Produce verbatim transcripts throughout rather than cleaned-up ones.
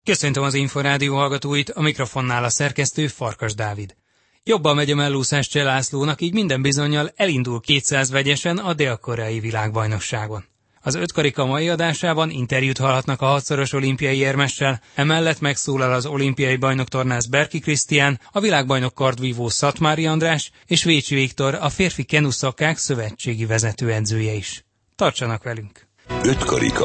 Köszöntöm az Inforádió hallgatóit, a mikrofonnál a szerkesztő Farkas Dávid. Jobban megy a mellúszás Cseh Lászlónak, így minden bizonnyal elindul kétszáz vegyesen a dél-koreai világbajnokságon. Az ötkarika mai adásában interjút hallhatnak a hatszoros olimpiai érmessel, emellett megszólal az olimpiai bajnoktornász Berki Krisztián, a világbajnok kardvívó Szatmári András és Vécsi Viktor, a férfi kenuszakák szövetségi vezetőedzője is. Tartsanak velünk! Ötkarika.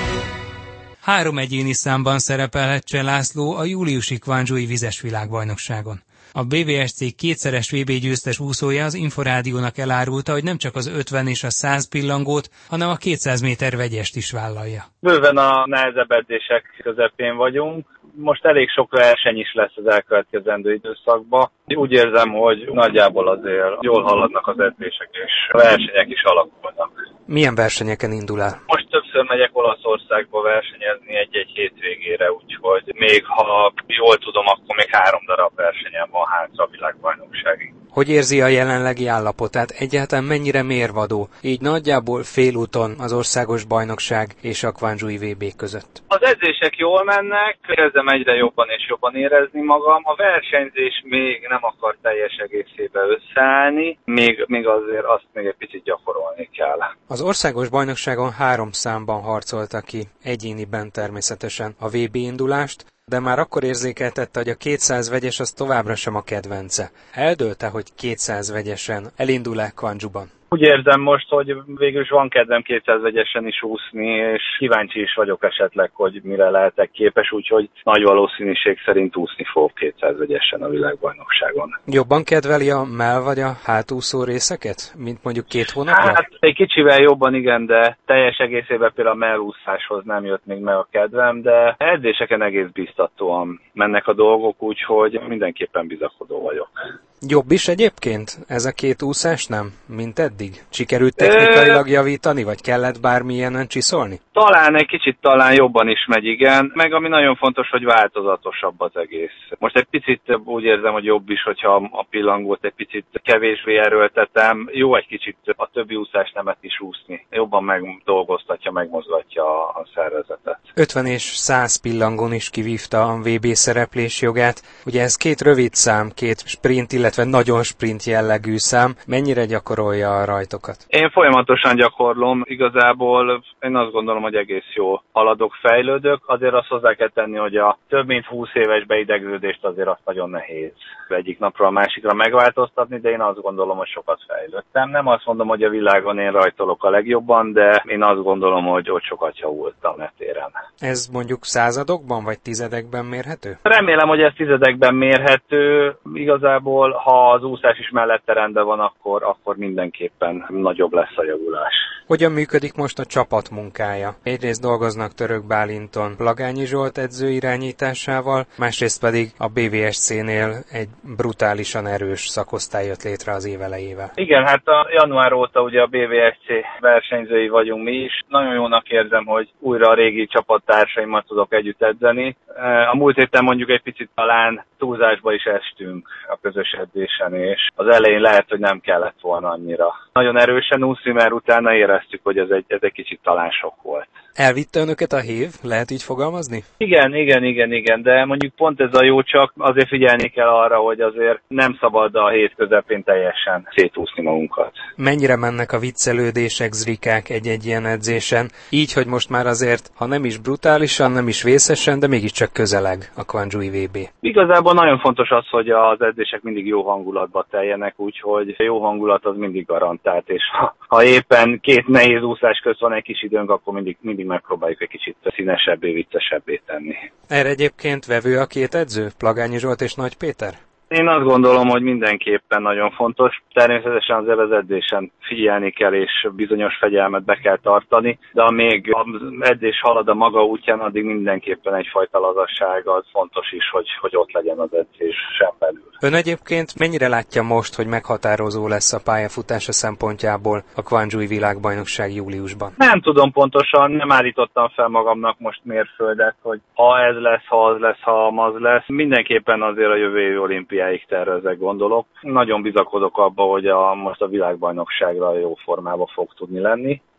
Három egyéni számban szerepelhet Cseh László a júliusi Kwanzsói vizes világbajnokságon. A bé vé es cé kétszeres vé bé győztes úszója az Inforádiónak elárulta, hogy nem csak az ötven és a száz pillangót, hanem a kétszáz méter vegyest is vállalja. Bőven a nehezebb edzések közepén vagyunk. Most elég sok verseny is lesz az elkövetkezendő időszakban. Úgy érzem, hogy nagyjából azért jól haladnak az edzések, és a versenyek is alakulnak. Milyen versenyeken indul el? Most többször megyek Olaszországba versenyezni egy-egy hétvégére, úgyhogy még ha jól tudom, akkor még három darab versenyen van hátra a világbajnokságig. Hogy érzi a jelenlegi állapotát? Egyáltalán mennyire mérvadó? Így nagyjából félúton az országos bajnokság és a Kwanzsói vé bé között. Az edzések jól mennek, kezdem egyre jobban és jobban érezni magam. A versenyzés még nem akar teljes egészében összeállni, még, még azért azt még egy picit gyakorolni kell. Az országos bajnokságon három számban harcolta ki, egyéniben természetesen a vé bé indulást, de már akkor érzékeltette, hogy a kétszáz vegyes az továbbra sem a kedvence. Eldőlte, hogy kétszáz vegyesen elindul-e Kwanzsóban? Úgy érzem most, hogy végül is van kedvem kétszáz vegyesen is úszni, és kíváncsi is vagyok esetleg, hogy mire lehetek képes, úgyhogy nagy valószínűség szerint úszni fogok kétszáz vegyesen a világbajnokságon. Jobban kedveli a mell vagy a hátúszó részeket, mint mondjuk két hónapja? Hát egy kicsivel jobban igen, de teljes egészében például a mellúszáshoz nem jött még meg a kedvem, de edzéseken egész biztatóan mennek a dolgok, úgyhogy mindenképpen bizakodó vagyok. Jobb is egyébként ez a két úszás, nem? Mint eddig? Sikerült technikailag javítani, vagy kellett bármilyenen csiszolni? Talán egy kicsit talán jobban is megy, igen. Meg ami nagyon fontos, hogy változatosabb az egész. Most egy picit úgy érzem, hogy jobb is, hogyha a pillangót egy picit kevésbé erőltetem. Jó egy kicsit a többi úszásnemet is úszni. Jobban megdolgoztatja, megmozgatja a szervezetet. ötven és száz pillangón is kivívta a vé bé szereplés jogát. Ugye ez két rövid szám, két sprint, illetve nagyon sprint jellegű szám. Mennyire gyakorolja a rajtokat? Én folyamatosan gyakorlom. Igazából én azt gondolom, hogy egész jó haladok, fejlődök. Azért azt hozzá kell tenni, hogy a több mint húsz éves beidegződést azért azt nagyon nehéz egyik napról a másikra megváltoztatni, de én azt gondolom, hogy sokat fejlődtem. Nem azt mondom, hogy a világon én rajtolok a legjobban, de én azt gondolom, hogy ott sokat javultam e téren. Ez mondjuk századokban vagy tizedekben mérhető? Remélem, hogy ez tizedekben mérhető. Igazából, ha az úszás is mellette rendben van, akkor, akkor mindenképpen nagyobb lesz a javulás. Hogyan működik most a csapat munkája? Egyrészt dolgoznak Török Bálinton Plagányi Zsolt edző irányításával, másrészt pedig a bé vé es cé-nél egy brutálisan erős szakosztály jött létre az év elejével. Igen, hát a január óta ugye a bé vé es cé versenyzői vagyunk mi is. Nagyon jónak érzem, hogy újra a régi csapattársaimmal tudok együtt edzeni. A múlt héten mondjuk egy picit talán túlzásba is estünk a közös edzésen, és az elején lehet, hogy nem kellett volna annyira nagyon erősen úszni, mert utána éreztük, hogy ez egy, ez egy kicsit talán sok volt. Elvitte önöket a hév? Lehet így fogalmazni? Igen, igen, igen, igen, de mondjuk pont ez a jó, csak azért figyelni kell arra, hogy azért nem szabad a hét közepén teljesen szétúszni magunkat. Mennyire mennek a viccelődések, zrikák egy-egy ilyen edzésen, így, hogy most már azért, ha nem is brutálisan, nem is vészesen, de mégiscsak közeleg a Kwanzsói vé bé. Igazából nagyon fontos az, hogy az edzések mindig jó hangulatba teljenek, úgyhogy jó hangulat az mindig garantált, és ha, ha éppen két nehéz úszás közt van egy kis időnk, akkor mindig, mindig megpróbáljuk egy kicsit színesebbé, viccesebbé tenni. Erre egyébként vevő a két edző? Plagányi Zsolt és Nagy Péter? Én azt gondolom, hogy mindenképpen nagyon fontos. Természetesen azért az edzésen figyelni kell, és bizonyos fegyelmet be kell tartani, de amíg az edzés halad a maga útján, addig mindenképpen egyfajta lazasság az fontos is, hogy, hogy ott legyen az edzés sem belül. Ön egyébként mennyire látja most, hogy meghatározó lesz a pályafutása szempontjából a Kwanzsói világbajnokság júliusban? Nem tudom pontosan, nem állítottam fel magamnak most mérföldet, hogy ha ez lesz, ha az lesz, ha az lesz. Mindenképpen azért a jövő évi olimpiáig tervezek, gondolok. Nagyon bizakodok abba, hogy a, most a világbajnokságra jó formában fog tudni lenni.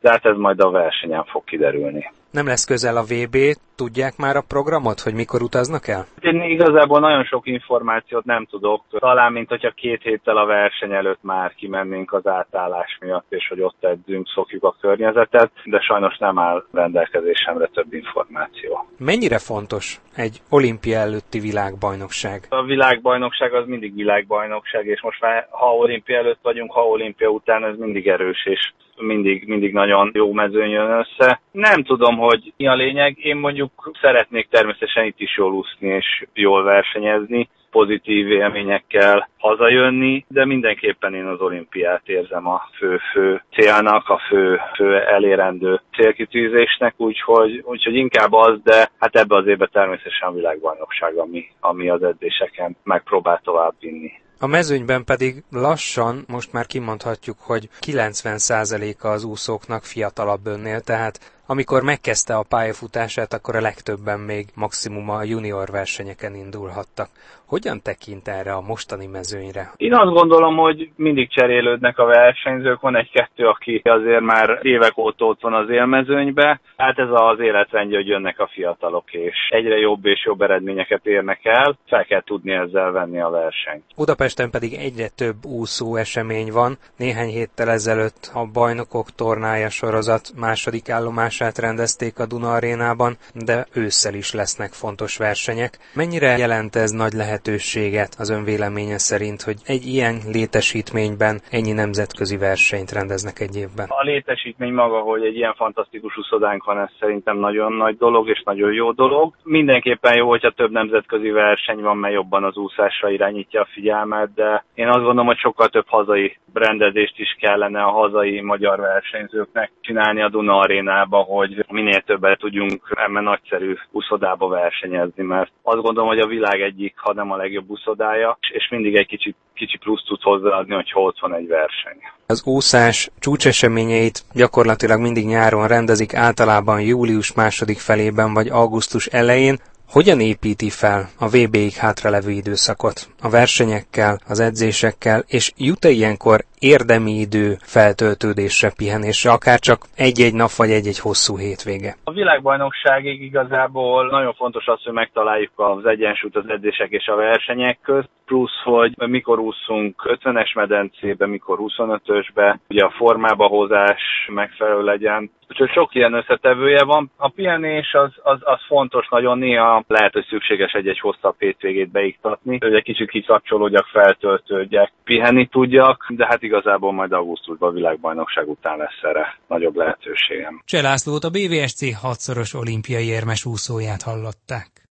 de hát ez majd a versenyen fog kiderülni. Nem lesz közel a vé bé, tudják már a programot, hogy mikor utaznak el? Én igazából nagyon sok információt nem tudok. Talán, mint hogyha két héttel a verseny előtt már kimennénk az átállás miatt, és hogy ott edzünk, szokjuk a környezetet, de sajnos nem áll rendelkezésemre több információ. Mennyire fontos egy olimpia előtti világbajnokság? A világbajnokság az mindig világbajnokság, és most már ha olimpia előtt vagyunk, ha olimpia után, ez mindig erős, és mindig, mindig nagyon jó mezőn jön össze. Nem tudom, hogy mi a lényeg. Én mondjuk szeretnék természetesen itt is jól úszni és jól versenyezni, pozitív élményekkel hazajönni, de mindenképpen én az olimpiát érzem a fő-fő célnak, a fő, fő elérendő célkitűzésnek, úgyhogy, úgyhogy inkább az, de hát ebbe az évben természetesen a világbajnokság, ami, ami az edzéseken megpróbál tovább vinni. A mezőnyben pedig lassan, most már kimondhatjuk, hogy kilencven százaléka az úszóknak fiatalabb önnél, tehát amikor megkezdte a pályafutását, akkor a legtöbben még maximum a junior versenyeken indulhattak. Hogyan tekint erre a mostani mezőnyre? Én azt gondolom, hogy mindig cserélődnek a versenyzők. Van egy-kettő, aki azért már évek óta ott van az élmezőnybe. Hát ez az életrendje, hogy jönnek a fiatalok, és egyre jobb és jobb eredményeket érnek el. Fel kell tudni ezzel venni a versenyt. Budapesten pedig egyre több úszó esemény van. Néhány héttel ezelőtt a Bajnokok tornája sorozat második állomását rendezték a Duna Arénában, de ősszel is lesznek fontos versenyek. Mennyire jelent ez nagy lehetőséget az ön véleménye szerint, hogy egy ilyen létesítményben ennyi nemzetközi versenyt rendeznek egy évben? A létesítmény maga, hogy egy ilyen fantasztikus úszodánk van, ez szerintem nagyon nagy dolog és nagyon jó dolog. Mindenképpen jó, hogyha több nemzetközi verseny van, mert jobban az úszásra irányítja a figyelmet, de én azt gondolom, hogy sokkal több hazai rendezést is kellene a hazai magyar versenyzőknek csinálni a Duna Arénába, hogy minél többet tudjunk ebben nagyszerű úszodába versenyezni, mert azt gondolom, hogy a világ egyik, ha nem a legjobb úszodája, és mindig egy kicsit, kicsi plusz tud hozzáadni, hogyha ott van egy verseny. Az úszás csúcseseményeit gyakorlatilag mindig nyáron rendezik, általában július második felében vagy augusztus elején. Hogyan építi fel a vé béig hátralevő időszakot? A versenyekkel, az edzésekkel, és jut-e ilyenkor érdemi idő feltöltődésre, pihenésre, akár csak egy-egy nap vagy egy-egy hosszú hétvége? A világbajnokságig igazából nagyon fontos az, hogy megtaláljuk az egyensúlyt az edzések és a versenyek közt, plusz, hogy mikor úszunk ötvenes medencébe, mikor huszonötösbe, ugye a formába hozás megfelelő legyen. Úgyhogy sok ilyen összetevője van. A pihenés az, az, az fontos, nagyon néha lehet, hogy szükséges egy-egy hosszabb hétvégét beiktatni, hogy egy kicsit kikapcsolódjak, feltöltődjek, pihenni tudjak, de hát igazából majd augusztusban a világbajnokság után lesz erre nagyobb lehetőségem. Cseh Lászlót, a bé vé es cé hatszoros olimpiai érmes úszóját hallották.